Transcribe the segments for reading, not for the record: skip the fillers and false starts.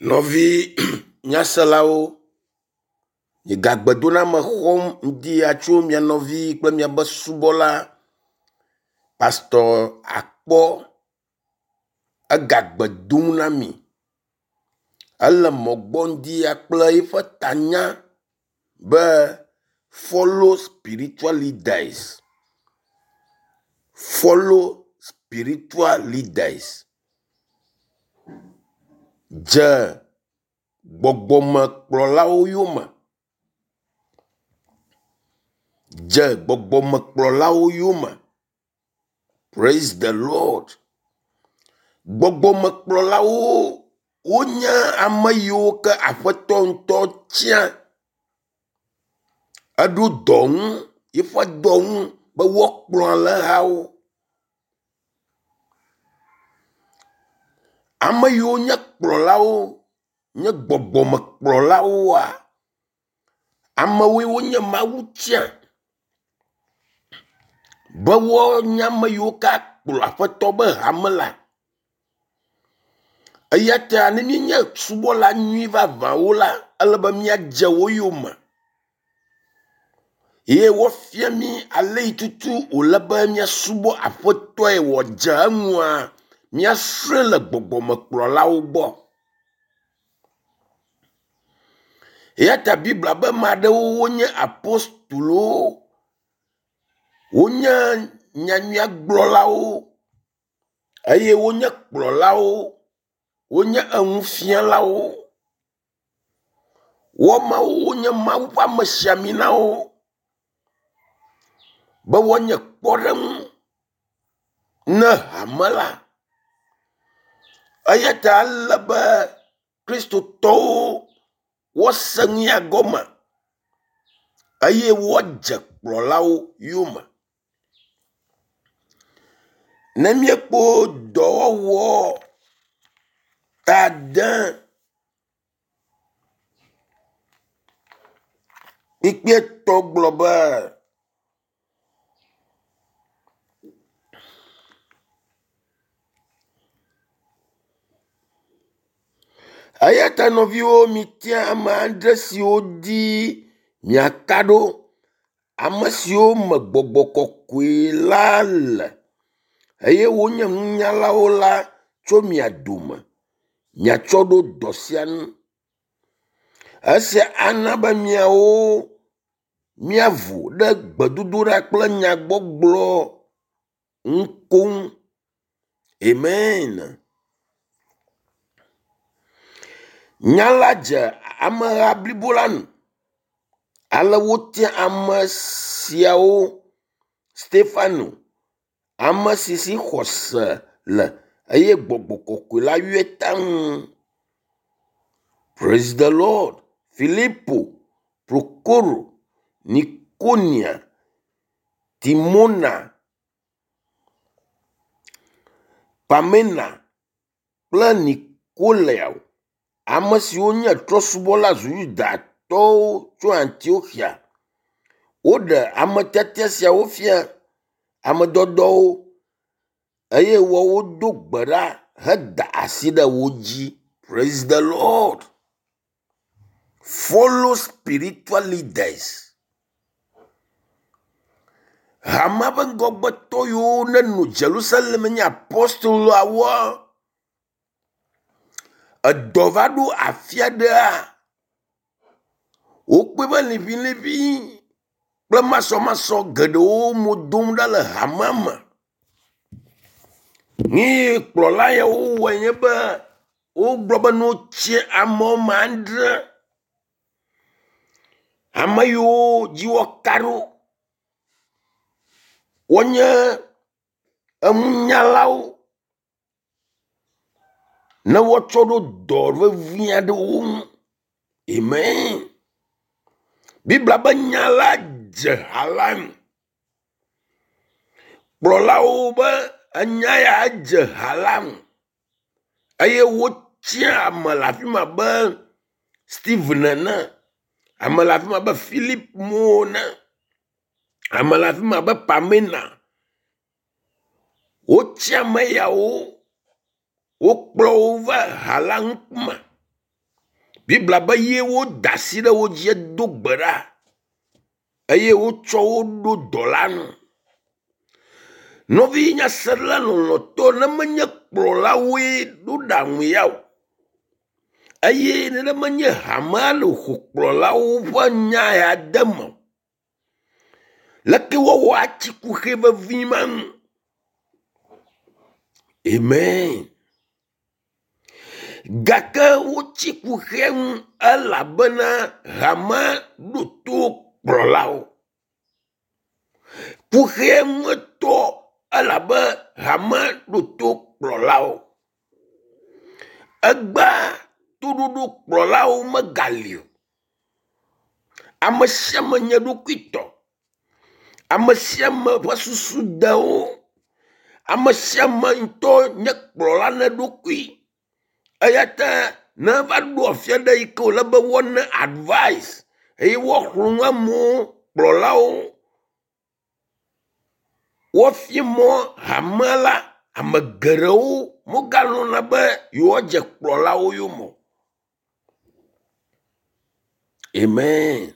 Nɔvi nyaselawo, nye gagbedona me xɔm ŋdi atso mia nɔvi kple miabe subɔla Pastor Akpɔ egagbe dom na mi. Ele mɔgbɔ ŋdi kple eƒe tanya be follow spiritual leaders. Follow spiritual leaders. Dze gbɔgbɔme kplɔlawo yome. Dze gbɔgbɔme kplɔlawo yome. Praise the Lord. Gbɔgbɔme kplɔlawo wonye ame yiwo ke aƒetɔ ŋutɔ tia eɖo dɔ ŋu, yiƒe dɔ ŋu be woakplɔ alẽhawo. Ame yiwo nye kplɔlawo, nye gbɔgbɔme kplɔlawoa, amewoe wonye Mawu tia be wonye ame yiwo ke akplɔ aƒetɔ be hame la. Eya ta ne mienye subɔla nyui vavãwo la, ele be miadze wo yome. Ye wofia mi ale yi tutu wòle be miasubɔ aƒetɔe wòdze eŋua, miasrɔ̃e le gbɔgbɔme kplɔlawo gbɔ. Eya ta Biblia be ame aɖewo wonye apostolowo, wonye nyanyua gblɔlawo, eye wonye kplɔlawo, wonye eŋufialawo. Wɔmawo wonye Mawu ƒe amesiaminawo be wonye kpɔɖeŋu ne hame la. Eya ta ele be kristotɔwo wose ŋua gɔme eye woadze kplɔlawo yome. Ne miekpɔ dɔwɔwɔ tade kpikpietɔ gblɔ be eya ta nɔviwo mitia ame adre siwo di miaka ɖo, ame siwo me gbɔgbɔ kɔkɔe la le eye wonye nunyalawo la tso mia dome, miatsɔ ɖo dɔ sia nu. Esia ana be miawo miavu ɖe gbedodoɖa kple nyagbɔgblɔ ŋukoŋ. Amen. Nya la dze ameha blibo la nu. Ale wotia ame siawo: Stefano, ame si si xɔse le eye gbɔgbɔ kɔkɔe la yɔe taŋ. Praise the Lord. Filipo, Prokoro, Nikonia, Timona, Pamena kple Nikolao, ame siwo nye trɔ̃subɔla zu Yudatɔwo tso Antiochia. Woɖe ame tiatia siawo fia ame dɔdɔwo eye wodo gbe ɖa heda asi ɖe wo dzi. Praise the Lord. Follow spiritual leaders. Hama be ŋgɔgbetɔ yiwo neno Jerusalem nye apostoloawo. Edɔ va ɖo afia ɖea, wokpe be liʋĩliʋĩ kple masɔmasɔ geɖewo mo dom ɖa le hama me. Ní kplɔla yawo wɔe nye be wogblɔ be no tsi amewo me andre. Ame yiwo dzi woka ɖo wonye eŋunyalawo ne woatsɔ ɖo dɔ vevi aɖewo ŋu. Amen. Biblia be nya la dze ha la nu. Kplɔlawo be enya ya dze ha la nu eye wotia ame le afi ma be Stephen ene, ame le afi ma be Philip mo ne, ame le afi ma be Pamena. Wotia ame yawo, wokplɔ wo va ha la ŋkume Bible be ye wo dasi ɖe wo dzi do gbe ɖa eye wo tsɔ wo ɖo dɔla nu. Nɔvi nyasela lɔlɔtɔ ne menye kplɔlawoe ɖo ɖaŋu ya o. Eye ne menye hamea le ho kplɔlawo ƒe nya ya de me. Leke wɔwɔ atsi kuxe vevi ma ŋu. Amen. Gake wotsi kuxe ŋu elabena hamea ɖo to kplɔlawo. Kuxe ŋu etɔ elabe hamea ɖo to kplɔlawo. Egba toɖoɖo kplɔlawo megali o. Ame sia ame nye ɖokui tɔ. Ame sia ame ƒe susu de wo. Ame sia ame ŋutɔ nye kplɔla ne ɖokui. Eya ta ne va ɖo afia ɖe yi ke wòle be woane advice eye woaxlõ ŋu amewo kplɔlawo. Wofie mɔ hamea la, ame geɖewo megalɔ̃na be yewoadze kplɔlawo yome. Amen.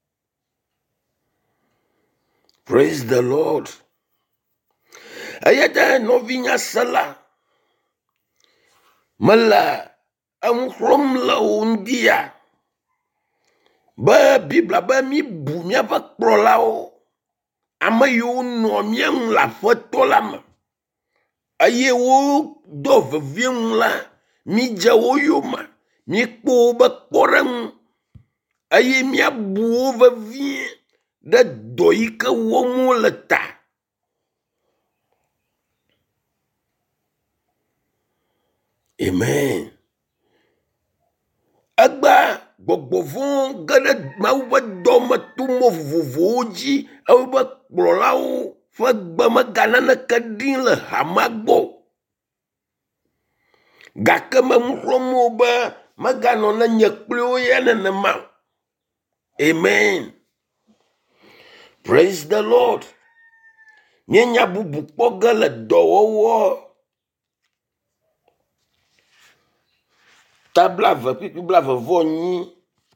Praise the Lord. Eya ta nɔvi nyasela mele enu xlɔm le wo ŋdia be Biblia be mi bu miaƒe kplɔlawo, ame yiwo nɔ mía ŋu le aƒetɔ la me eye wo do vevie ŋu la, mi dze wo yome, mi kpɔ wobe kpɔɖeŋu eye miabu wo vevie ɖe dɔ yi ke wɔm wole ta. Amen. Egba gbɔgbɔ vɔ ge ɖe Mawu ƒe dɔmeto vovovowo dzi ewobe kplɔlawo ƒe gbe mega naneke ɖim le hamea gbɔ. Gake me ŋu xlɔm wo be meganɔ ne nye kpli wo ya nenema. Amen. Praise the Lord. Mienya bubu kpɔ ge le dɔwɔwɔ tabla ve kpikpi 28.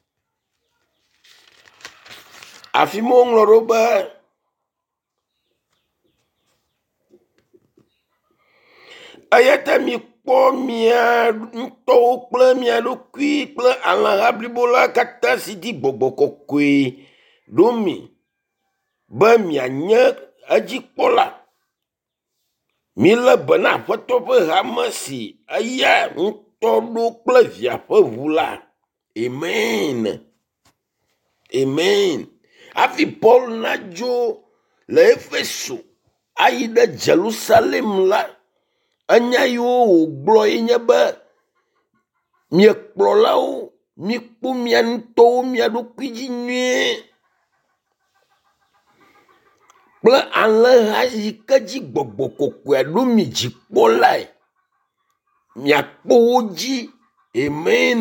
Afi ma woŋlɔ ɖo be eya ta mi kpɔ mia ŋutɔwo kple mia ɖokui kple alẽha blibo la katã si di gbɔgbɔ kɔkɔe ɖo mi be mianye edzikpɔla. Milé be na aƒetɔ ƒe hame si eya ŋutɔ ɖo kple via ƒe ʋu la. Amen. Amen. Hafi Paul nadzo le Efeso ayi ɖe Jerusalem la, enya yiwo wògblɔ ye nye be mie kplɔlawo mikpɔ mia ŋutɔwo mia ɖokui dzi nyuie kple alẽha yi ke dzi gbɔgbɔ kɔkɔe ɖo mi dzi kpɔ lae. Miakpɔ wo dzi. Amen.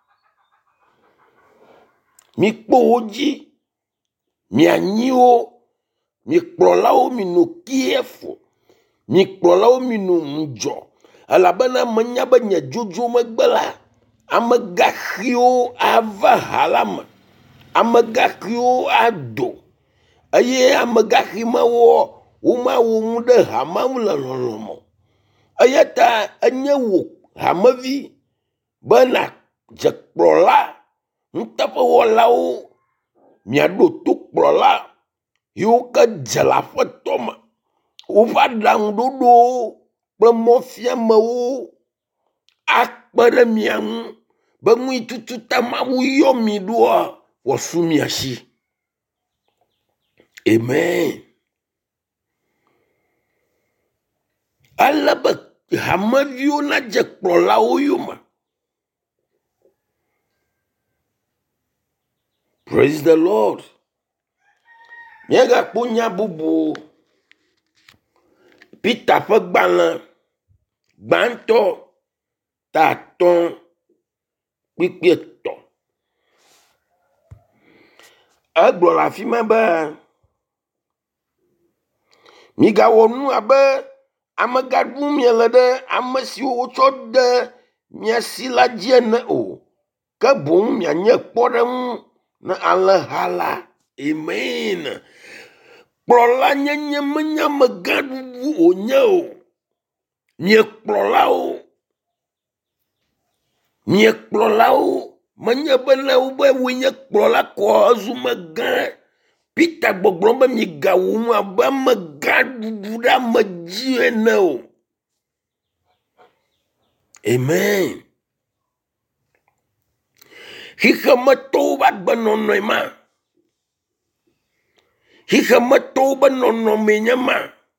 Mikpɔ wo dzi. Mianyi wo. Mi kplɔlawo mi no careful. Mi kplɔlawo mi no ŋudzɔ. Elabena menya be nye dzodzo megbe la, amegaxiwo ava ha la me. Amegaxiwo ado. Eye amegaxi mawo womawɔ ŋu ɖe hamea ŋu le lɔlɔ̃ me. Eya ta enye wò hamevi be nadze kplɔla nuteƒewɔlawo miaɖo to kplɔla yiwo ke dze le aƒetɔ me. Woƒe aɖaŋuɖoɖowo kple mɔfiamewo akpe ɖe mia ŋu be ŋui tutu ta Mawu yɔ mi ɖoa wòasu mia si. Amen. Ale be hameviwo nadze kplɔlawo yome. Praise the Lord. Miagakpɔ nya bubu. Peter ƒe gbalẽ gbãtɔ 5:3. Egblɔ le afi ma be migawɔ nu abe amegaɖum miele ɖe ame siwo wotsɔ de mia si la dzi ene o. ke boŋ mianye kpɔɖeŋu ne alẽha la. Amen. Kplɔla nyenye menye amegã ɖuɖu wònye o. Mie kplɔlawo. Mie kplɔlawo menye be ne wobe wonye kplɔla kɔ ezu megã. Peter gbɔgblɔ be migawu nu abe amegã ɖuɖu ɖe ame dzi ene o. Amen. Xixemetɔwo be agbenɔnɔe ma. Xixemetɔwo be nɔnɔme nye ma.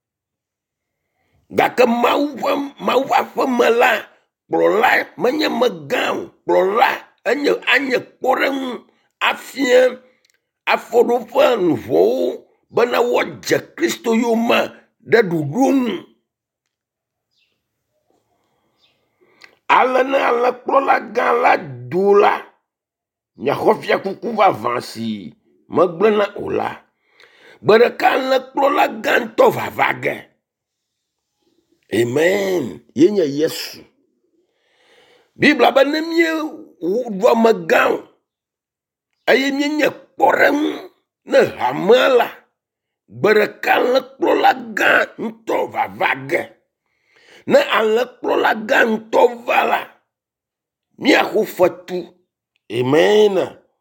Gake Mawu ƒe aƒeme la, kplɔla menye megã o. Kplɔla anye kpɔɖeŋu afia afɔɖoƒe nuvɔwo bena woadze Kristo yome ɖe ɖoɖo nu. Ale ne alẽkplɔla gã la do la, miaxɔ fiakuku vavã si megblẽna o la. Gbe ɖeka alẽkplɔla gã ŋutɔ vava ge. Amen. Ye nye Yesu. Bibla be ne míeɖu amegã o eye míenye kpɔɖeŋu ne hamea la, gbe ɖeka alẽkplɔla gã ŋutɔ vava ge. Ne alẽkplɔla gã ŋutɔ va la, míaxɔ fetu. Amen.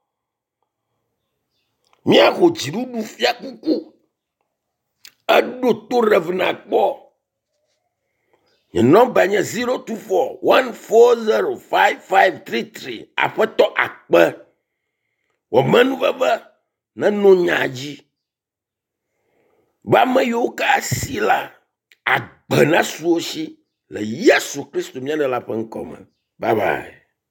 Míaxɔ dziɖuɖu fiakuku. Eɖo to ɖevna kpɔ. Nye nɔmba nye 024-140-5533. Aƒetɔ akpe. Wɔmenu veve nenɔ nya dzi. Be ame yiwo ke asi la, agbe nasu wo si le Yesu Kristo mía ɖela ƒe ŋkɔ me. Bye bye.